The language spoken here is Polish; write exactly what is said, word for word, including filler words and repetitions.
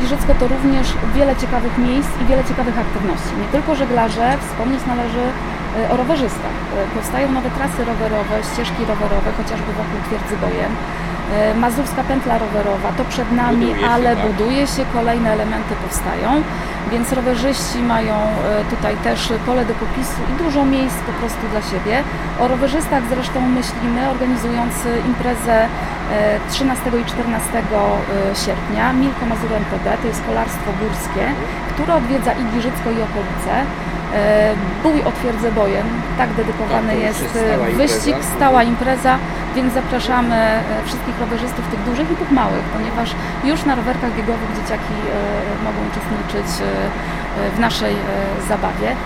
Giżycko to również wiele ciekawych miejsc i wiele ciekawych aktywności. Nie tylko żeglarze, wspomnieć należy o rowerzystach. Powstają nowe trasy rowerowe, ścieżki rowerowe, chociażby wokół Twierdzy Bojem. Mazurska pętla rowerowa to przed nami, buduje ale się, tak. buduje się, kolejne elementy powstają, więc rowerzyści mają tutaj też pole do popisu i dużo miejsc po prostu dla siebie. O rowerzystach zresztą myślimy, organizując imprezę trzynastego i czternastego sierpnia. Milko Mazur M P B to jest kolarstwo górskie, które odwiedza i Giżycko, i okolice. Bój o Twierdzę Bojem, tak dedykowany Tak, jest jest stała wyścig, impreza. stała impreza, więc zapraszamy wszystkich rowerzystów, tych dużych i tych małych, ponieważ już na rowerkach biegowych dzieciaki mogą uczestniczyć w naszej zabawie.